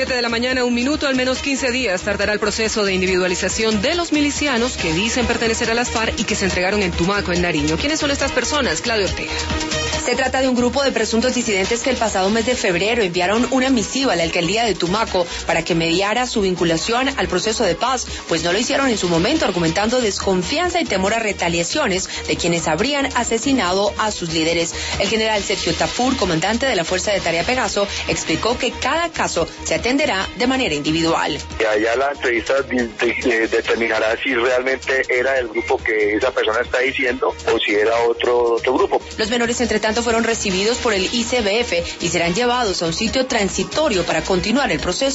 7:01 a.m, al menos 15 días tardará el proceso de individualización de los milicianos que dicen pertenecer a las FARC y que se entregaron en Tumaco, en Nariño. ¿Quiénes son estas personas? Claudio Ortega. Se trata de un grupo de presuntos disidentes que el pasado mes de febrero enviaron una misiva a la alcaldía de Tumaco para que mediara su vinculación al proceso de paz, pues no lo hicieron en su momento, argumentando desconfianza y temor a retaliaciones de quienes habrían asesinado a sus líderes. El general Sergio Tafur, comandante de la Fuerza de Tarea Pegaso, explicó que cada caso se atenderá de manera individual. Allá la entrevista determinará si realmente era el grupo que esa persona está diciendo o si era otro grupo. Los menores, entre tanto, fueron recibidos por el ICBF y serán llevados a un sitio transitorio para continuar el proceso.